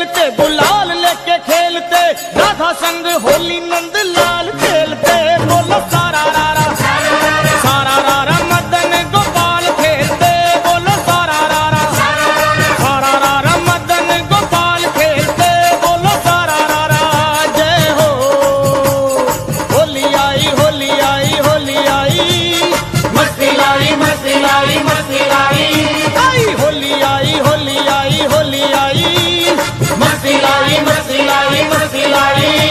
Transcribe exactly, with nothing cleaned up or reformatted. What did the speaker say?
खेलते, गुलाल लेके खेलते, राधा संग होली नंद लाल खेलते। बोलो सारा रारा सारा रारा मदन गोपाल खेलते। बोलो सारा रारा सारा रारा मदन गोपाल खेलते। बोलो सारा रारा जय हो। होली आई होली आई होली आई, मस्ती लाई मस्ती लाई मस्ती लाई आई होली आई होली आई होली आई, मस्ती लाई मस्ती लाई मस्ती लाई।